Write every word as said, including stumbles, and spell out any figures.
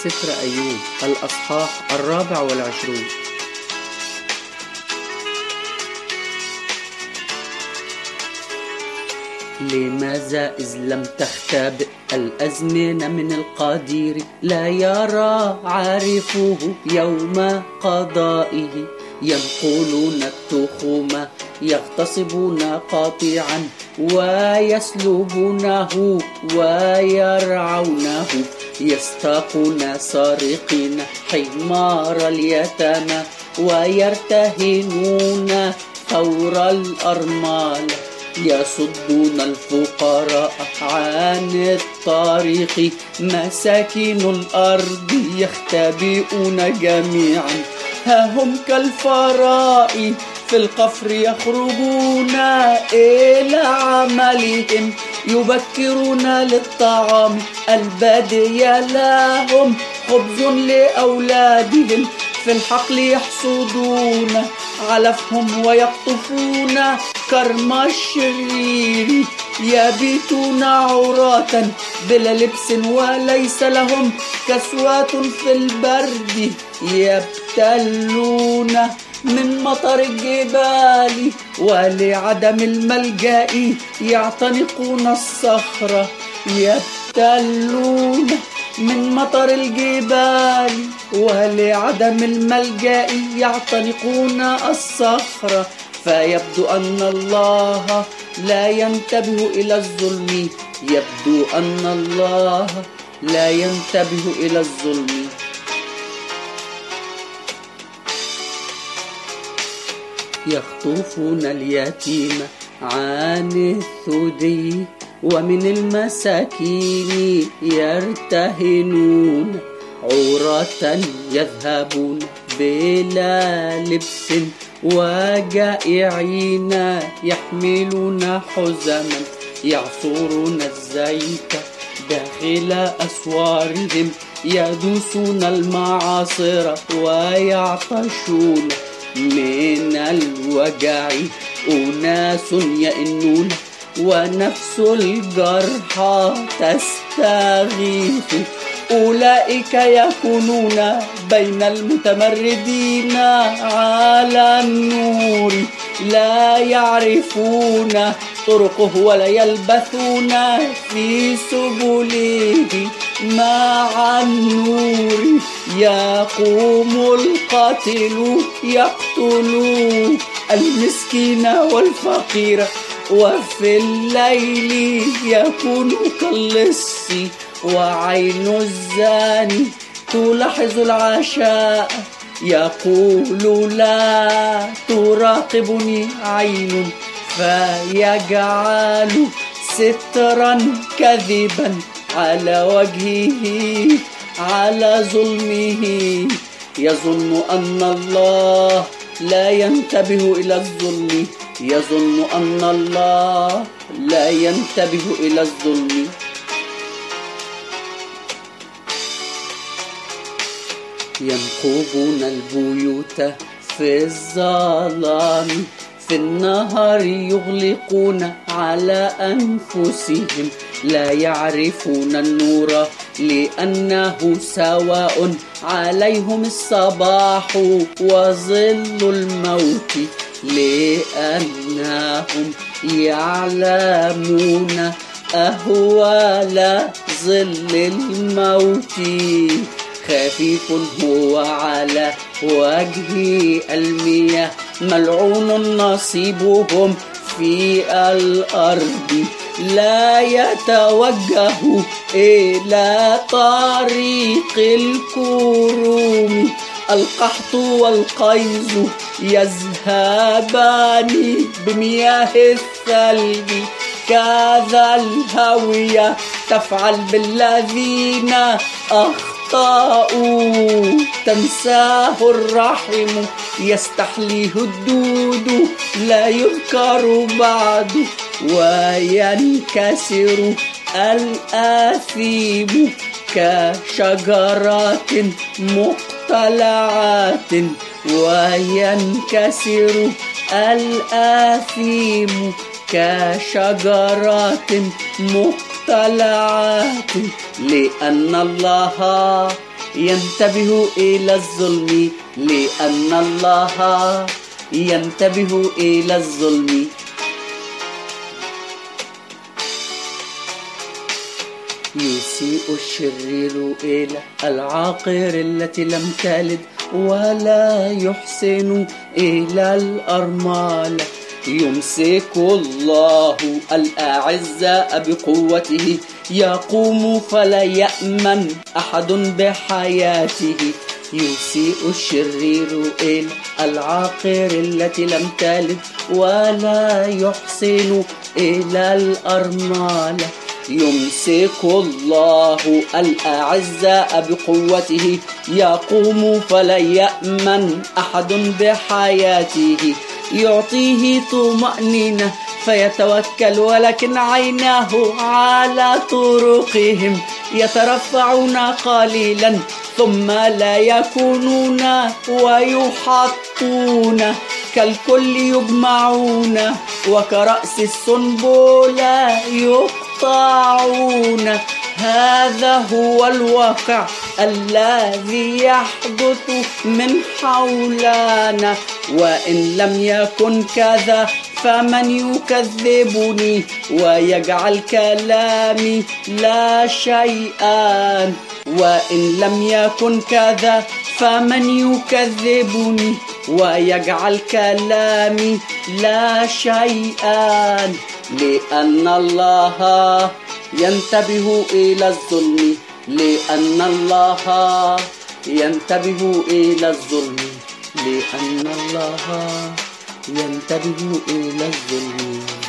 سفر أيوب الأصحاح الرابع والعشرون. لماذا إذ لم تختبئ الأزمنة من القدير؟ لا يرى عارفه يوم قضائه. ينقلون التخوم يغتصبون قاطعا ويسلبونه ويرعونه. يستاقون سارقين حمار اليتامى ويرتهنون ثور الأرمال. يصدون الفقراء عن الطريق. مساكين الأرض يختبئون جميعا. ها هم كالفراء في القفر يخرجون إلى عملهم. يبكرون للطعام البادي لهم. خبز لأولادهم في الحقل يحصدون. علفهم ويقطفون كرم الشرير. يبيتون عراة بلا لبس وليس لهم كسوات في البرد. يبتلون من مطر الجبال ولعدم الملجأ يعتنقون الصخرة. يبتلون من مطر الجبال ولعدم الملجأ يعتنقون الصخرة. فيبدو أن الله لا ينتبه إلى الظلم. يبدو أن الله لا ينتبه إلى الظلم. يخطفون اليتيم عن الثدي ومن المساكين يرتهنون. عراة يذهبون بلا لبس وجائعين يحملون حزما. يعصرون الزيت داخل أسوارهم. يدوسون المعاصر ويعطشون من الوجع. أناس يئنون ونفس الجرحى تستغيث. أولئك يكونون بين المتمردين على النور. لا يعرفون طرقه ولا يلبثون في سبله مع النور. يقوم القاتل يقتل المسكين والفقير. وفي الليل يكون كاللص. وعين الزاني تلاحظ العشاء. يقول لا تراقبني عين. فيجعل سترا كذبا على وجهه على ظلمه. يظن أن الله لا ينتبه إلى الظلم. يظن أن الله لا ينتبه إلى الظلم. ينقبون البيوت في الظلام. في النهار يغلقون على أنفسهم. لا يعرفون النور لأنه سواء عليهم الصباح وظل الموت. لأنهم يعلمون أهوال ظل الموت. خفيف هو على وجه المياه. ملعون نصيبهم في الأرض. لا يتوجه إلى طريق الكروم. القحط والقيظ يذهبان بمياه الثلج. كذا الهوية تفعل بالذين أخطأوا. تنساه الرحم يستحليه الدود. لا يذكر بعد وينكسر الآثيم كشجرات مقتلعات. وينكسر الآثيم كشجرات مقتلعات. لأن الله ينتبه إلى الظلم، لأن الله ينتبه إلى الظلم. يسيء الشرير إلى العاقر التي لم تلد، ولا يحسن إلى الأرملة. يمسك الله الأعزاء بقوته، يقوم فلا يأمن أحد بحياته. يسيء الشرير إلى العاقر التي لم تلد، ولا يحسن إلى الأرملة. يمسك الله الأعزاء بقوته، يقوم فلا يأمن أحد بحياته. يعطيه طمأنينة فيتوكل، ولكن عيناه على طرقهم. يترفعون قليلا ثم لا يكونون، ويحطون كالكل يجمعون، وكرأس السنبلة يقطعون. هذا هو الواقع الذي يحدث من حولنا، وإن لم يكن كذا فمن يكذبني ويجعل كلامي لا شيئا. وإن لم يكن كذا فمن يكذبني ويجعل كلامي لا شيئا، لأن الله ينتبه إلى الظلم، لأن الله ينتبه إلى الظلم، لأن الله ينتبه إلى الظلم.